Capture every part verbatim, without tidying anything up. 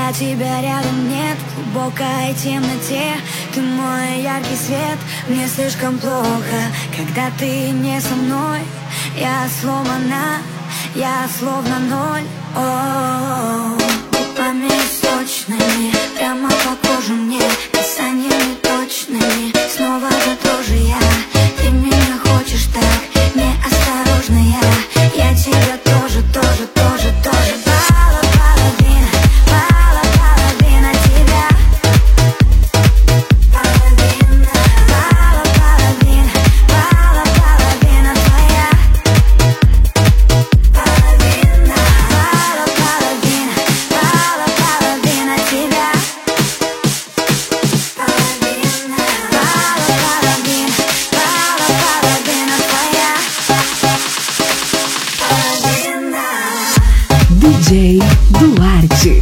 когда тебя рядом нет. В глубокой темноте ты мой яркий свет. Мне слишком плохо, когда ты не со мной. Я сломана, я словно ноль. О-о-о. Губами сочными, прямо по коже мне, касаниями точными. Снова же тоже я. Ты меня хочешь так неосторожно, я. Я тебя тоже, тоже, тоже, тоже. Пала половина, пала половина тебя. Половина, пала половина, пала половина твоя. Половина, пала половина, пала половина тебя. Половина, пала половина, пала половина твоя. Половина. диджей Дуarte.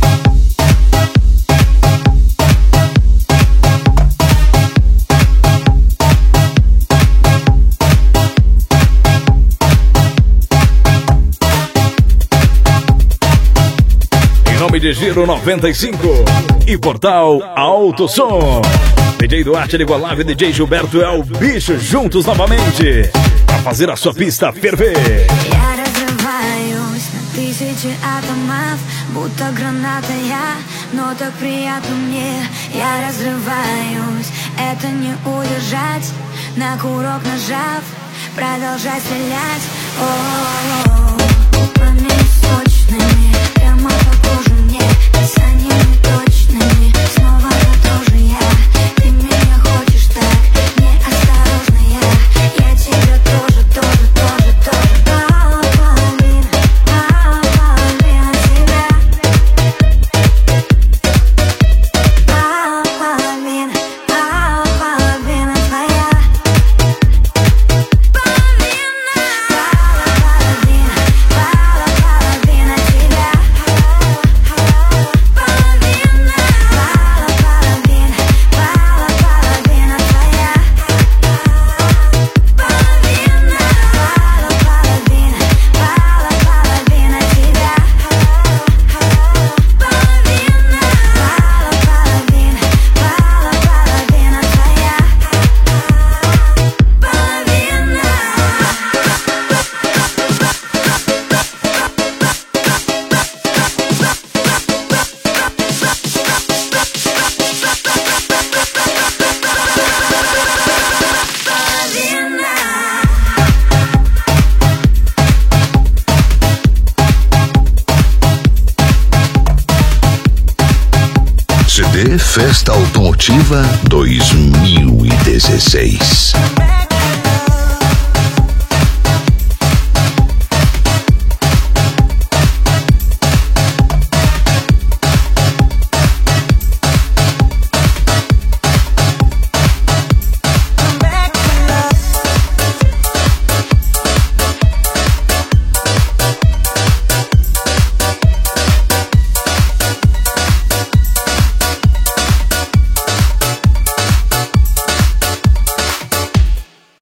Em nome de Giro noventa e cinco e Portal Alto Som, D J Duarte ligou a live, D J Gilberto é o bicho, juntos novamente pra fazer a sua pista ferver. Я разрываюсь на тысячи атомов, будто граната я, но так приятно мне. Я разрываюсь, это не удержать, на курок нажав, продолжай стрелять. О-о-о. Губами сочными, прямо по коже мне, касаниями точными. Снова же тоже я. Ты меня хочешь так неосторожно, я. Я тебя тоже, тоже, тоже, тоже. Пала половина, пала половина тебя. Пала половина, пала половина твоя. Половина, пала половина, пала половина тебя. Половина, пала половина, пала половина твоя. Половина, пала половина, пала половина тебя. Половина, пала половина, пала половина твоя. C D Festa Automotiva dois mil e dezesseis.